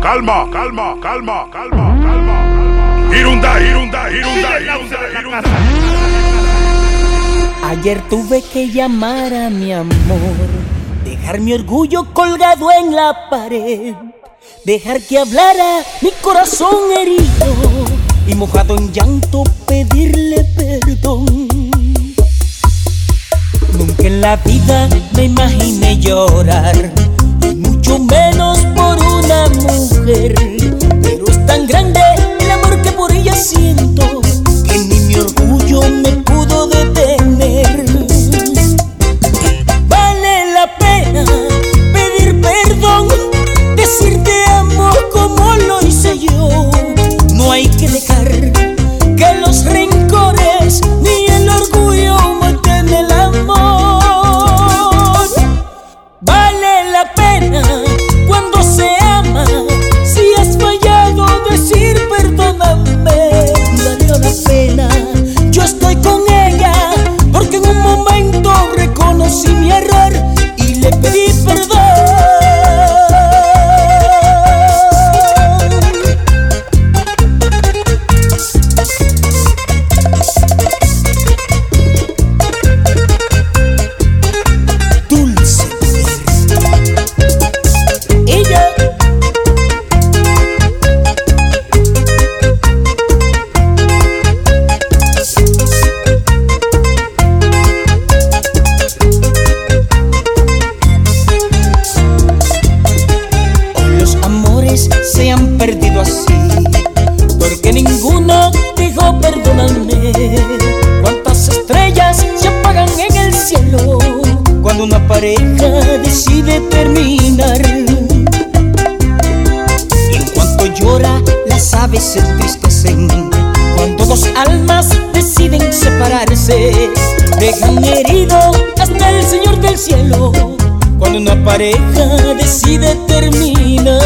Irunda. Ayer tuve que llamar a mi amor, dejar mi orgullo colgado en la pared, dejar que hablara mi corazón herido y mojado en llanto pedirle perdón. Nunca en la vida me imaginé llorar, y mucho menos por una mujer, pero es tan grande el amor que por ella siento que ni mi orgullo me pudo detener. Vale la pena pedir perdón, decir te amo como lo hice yo. No hay que dejar que los rencores ni el orgullo maten el amor. Vale la pena cuando se ama, si has fallado decir perdóname. Valió la pena, yo estoy con ella porque en un momento reconocí mi error y le pedí perdón. Se han perdido así, porque ninguno dijo perdóname. Cuántas estrellas se apagan en el cielo cuando una pareja decide terminar. Y en cuanto llora, las aves se entristecen cuando dos almas deciden separarse. Dejan herido hasta el Señor del cielo cuando una pareja decide terminar.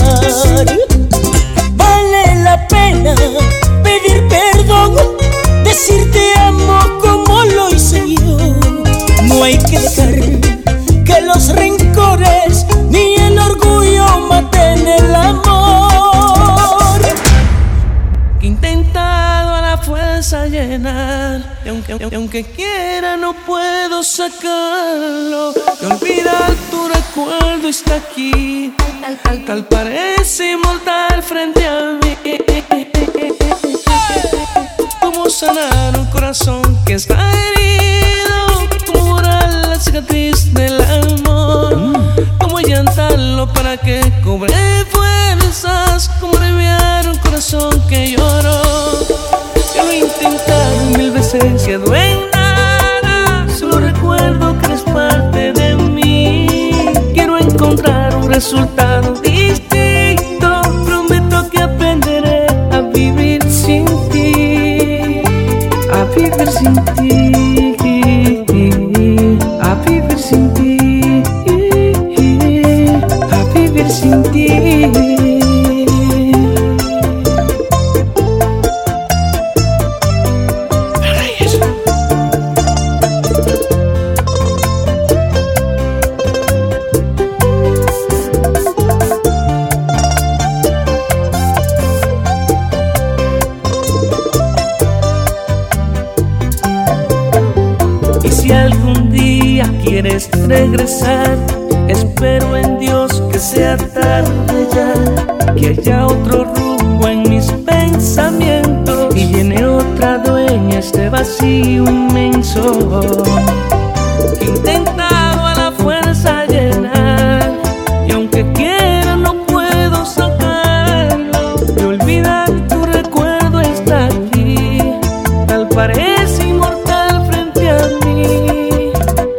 Vale la pena pedir perdón, decir te amo como lo hice yo. No hay que dejar que los rencores ni el orgullo maten el amor. Que he intentado a la fuerza llenar, y aunque quiera no puedo sacarlo. De olvidar tu recuerdo está aquí, tal parece inmortal frente a mí. Cómo sanar un corazón que está herido, cómo borrar la cicatriz del amor, cómo llantarlo para que cobre fuerzas, cómo aliviar un corazón que lloró. Yo lo he intentado 1000 veces, quedó en nada, solo recuerdo que eres parte de mí. Quiero encontrar un resultado distinto, prometo que aprenderé a vivir sin ti, a vivir sin ti, a vivir sin ti, a vivir sin ti. Si algún día quieres regresar, espero en Dios que sea tarde ya, que haya otro rumbo en mis pensamientos y llene otra dueña este vacío inmenso. Que he intentado a la fuerza llenar, y aunque quiera no puedo sacarlo. De olvidar tu recuerdo está aquí, tal parece inmortal frente a mí.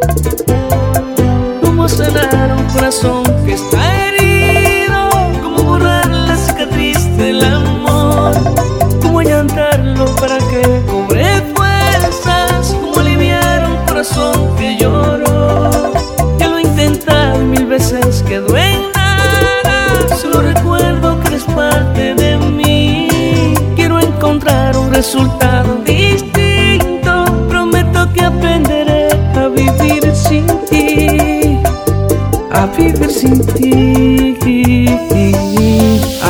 Cómo sanar un corazón que está herido, cómo borrar la cicatriz del amor, cómo llantarlo para que cobre fuerzas, cómo aliviar un corazón que lloró. Ya lo he intentado 1000 veces, quedó en nada, solo recuerdo que eres parte de mí. Quiero encontrar un resultado distinto, prometo que aprenderé a vivir sin ti, a vivir sin ti,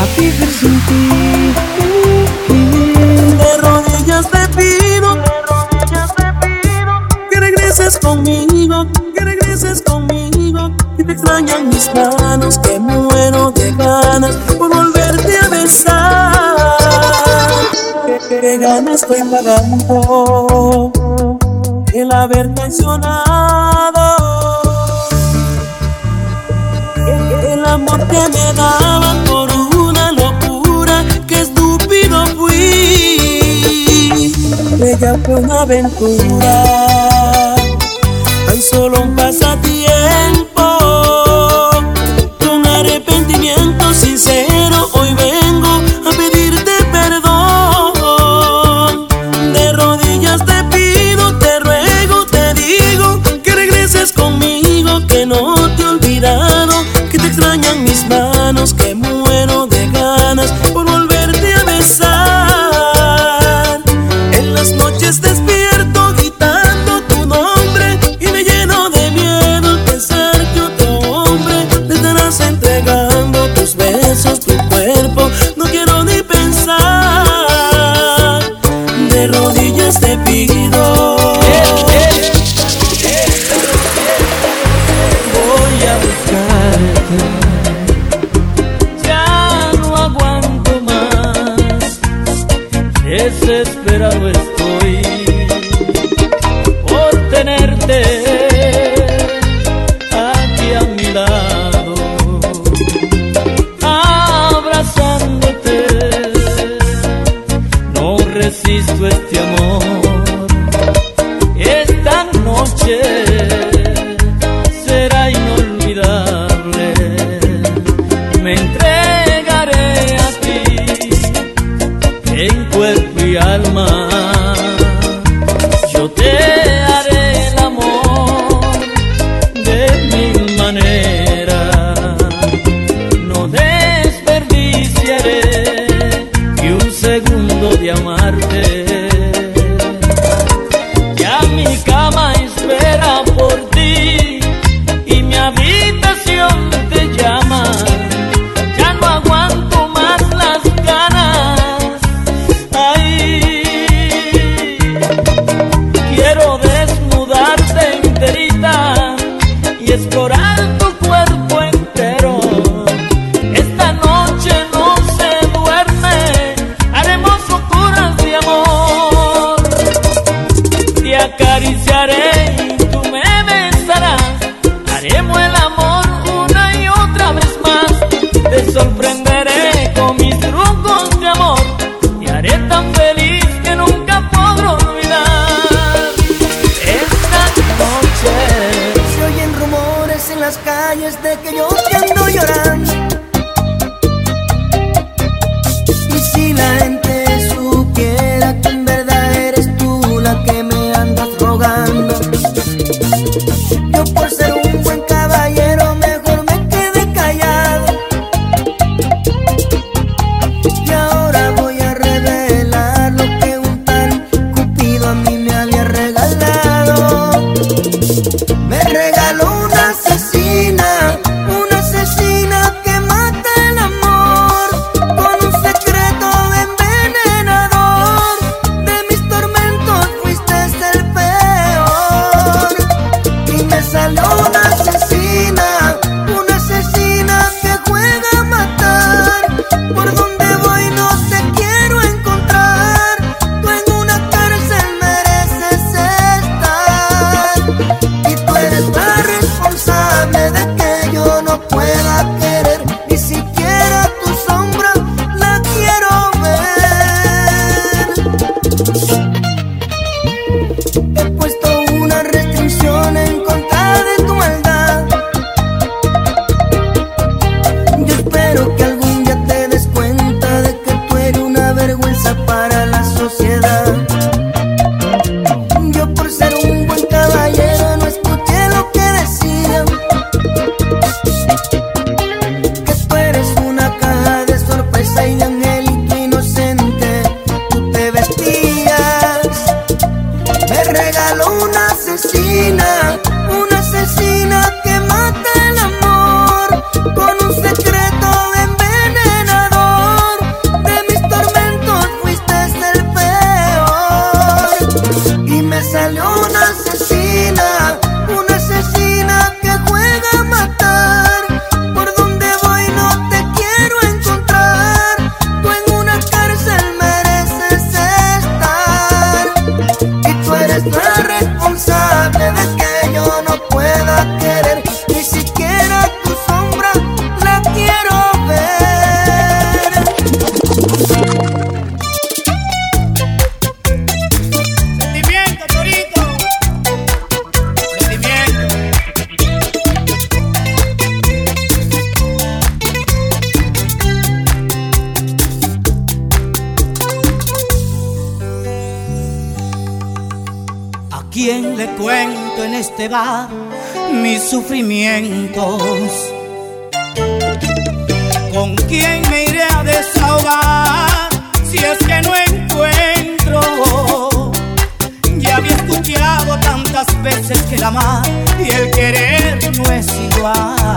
manos que muero de ganas por volverte a besar. ¿Qué ganas estoy pagando el haber traicionado el amor que me daban por una locura? Qué estúpido fui. Ella fue una aventura, tan solo un pasatiempo. Con arrepentimiento sincero hoy vengo a pedirte perdón. De rodillas te pido, te ruego, te digo que regreses conmigo, que no te he olvidado, que te extrañan mis manos, que muero de ganas por volverte a besar. En las noches despierto gritando tu nombre y me lleno de miedo al pensar que otro hombre te estarás entregando tus besos, tu cuerpo. No quiero ni pensar. De rodillas te pido. Voy a buscarte. Ya no aguanto más. Desesperado estoy por tenerte aquí a mi lado, abrazándote. No resisto este amor. Esta noche será inolvidable. Me entregaré a ti en cuerpo y alma. Yo te haré el amor de mil maneras. No desperdiciaré ni un segundo de amarte. Ya mi cama espera por ti y mi habitación te llama. Ya no aguanto más las ganas. Ay, quiero desnudarte enterita y explorar tu cuerpo entero. Esta noche no se duerme, haremos locuras de amor. Te acariciaré y tú me besarás. Haremos el amor una y otra vez más. Te sorprenderé con mis trucos de amor. Te haré tan feliz que nunca podré olvidar. Esta noche Se oyen rumores en las calles de que yo te ando llorando. Y si la gente supiera que en verdad eres tú la que me andas rogando, yo por ser un buen caballero mejor me quedé callado. Y ahora voy a revelar lo que un tal Cupido a mí me había regalado. Me regaló una asesina que mata el amor con un secreto envenenador. De mis tormentos fuiste el peor y me salió una asesina que juega a matar. Por donde voy no te quiero encontrar. Tú en una cárcel mereces estar y tú eres la responsable de que yo no pueda querer, ni siquiera tu sombra la quiero ver. He puesto una restricción en contra de tu maldad. Yo espero que algún día te des cuenta de que tú eres una vergüenza para la sociedad. Yo por ser un buen caballero no escuché lo que decían. quién le cuento en este bar mis sufrimientos? ¿Con quién me iré a desahogar si es que no encuentro? Ya había escuchado tantas veces que el amar y el querer no es igual.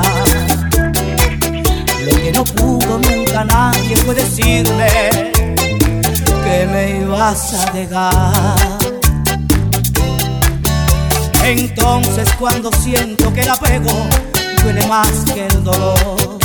Lo que no pudo nunca nadie fue decirme que me ibas a dejar. Entonces cuando siento que el apego duele más que el dolor,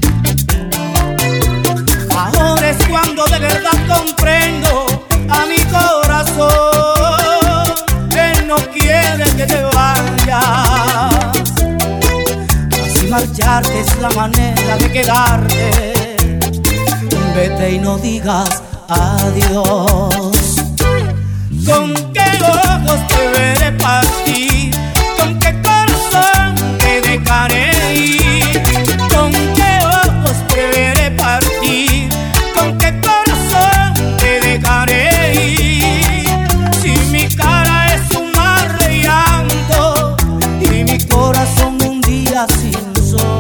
ahora es cuando de verdad comprendo a mi corazón. Él no quiere que te vayas, así marcharte es la manera de quedarte. Vete y no digas adiós. ¿Con qué ojos te veré partir? ¿Con qué corazón te dejaré ir? ¿Con qué ojos te veré partir? ¿Con qué corazón te dejaré ir? Si mi cara es un mar de llanto y mi corazón un día sin sol.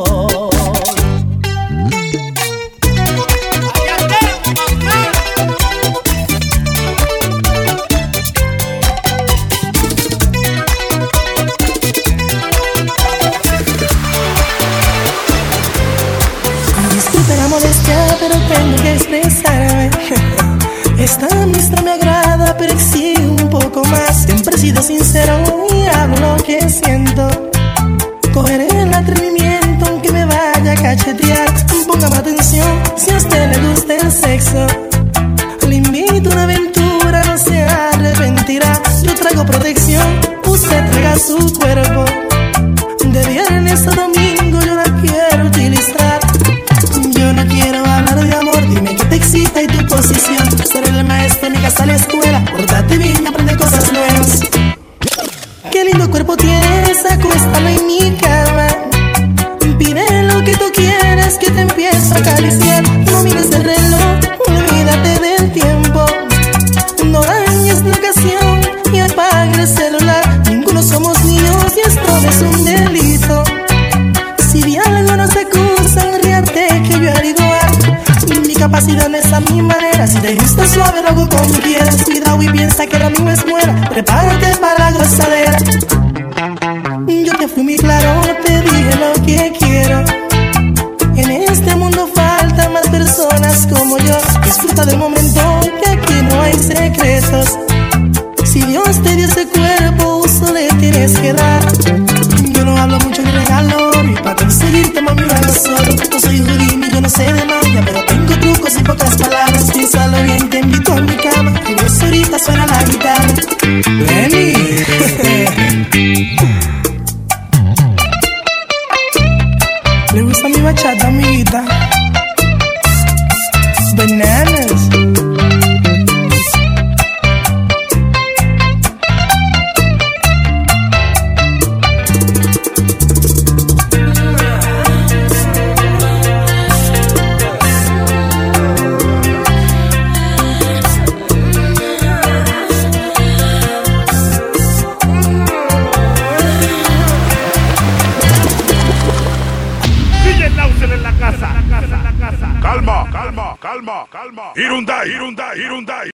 Pero tengo que expresarme. Esta amistad me agrada, pero exige un poco más. Siempre he sido sincero y hago lo que siento. Cogeré el atrevimiento aunque me vaya a cachetear. Póngame atención si a usted le gusta el sexo. Le invito a una aventura, no se arrepentirá. Yo traigo protección, usted traiga su cuerpo. De viernes a domingo yo la quiero utilizar. Yo no quiero hablar de amor, dime qué te excita y tu posición. Ser el maestro en mi casa, la escuela, pórtate bien y aprende cosas nuevas. Qué lindo cuerpo tienes, acuéstalo en mi cama. Pide lo que tú quieras, que te empiezo a acariciar. No mires el reloj, olvídate del tiempo. No dañes la ocasión y apaga el celular. Ninguno somos niños y esto es un delito. Si de algo nos acusan, ríate que yo haré igual. Mi capacidad no es a mi manera. Si te gusta suave, lo hago como quieras. Cuidado y piensa que lo mismo es muera. Prepárate para la gozadera. Yo te fui muy claro, te dije lo que quiero. En este mundo faltan más personas como yo. Disfruta del momento, que aquí no hay secretos. Si Dios te dio ese cuerpo, uso le tienes que dar. Yo no hablo mucho ni regalo, y para conseguirte mami lo hago solo. No soy judío y yo no sé de magia, pero tengo trucos y pocas palabras. Piénsalo bien, te invito a mi cama, y ves ahorita suena la guitarra. Lenny. ¿Le gusta mi bachata, amiguita?